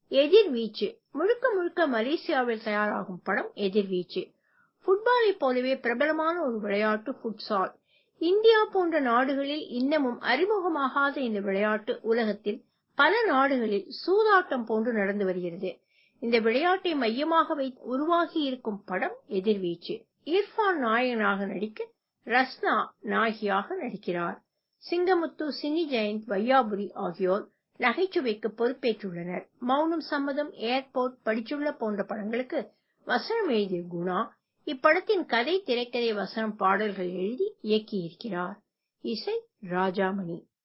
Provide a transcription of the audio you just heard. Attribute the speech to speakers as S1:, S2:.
S1: எதிர்வீச்சு முழுக்க முழுக்க மலேசியாவில் தயாராகும் படம் எதிர்வீச்சு. ஃபுட்பாலை போலவே பிரபலமான ஒரு விளையாட்டு ஃபுட்சால். இந்தியா போன்ற நாடுகளில் இன்னமும் அறிமுகமாகாத இந்த விளையாட்டு உலகத்தில் பல நாடுகளில் சூதாட்டம் போன்று நடந்து வருகிறது. இந்த விளையாட்டை மையமாக வைத்து உருவாகி இருக்கும் படம் எதிர்வீச்சு. இர்ஃபான் நாயகனாக நடிக்க ரஸ்னா நாயகியாக நடிக்கிறார். சிங்கமுத்து, சினி ஜெயந்த், வையாபுரி ஆகியோர் நகைச்சுவைக்கு பொறுப்பேற்றுள்ளனர். மௌனம் சம்மதம், ஏர்போர்ட், படிச்சுள்ள போன்ற படங்களுக்கு வசனம் எழுதிய குணா இப்படத்தின் கதை, திரைக்கதை, வசனம், பாடல்கள் எழுதி இயக்கியிருக்கிறார். இசை ராஜாமணி.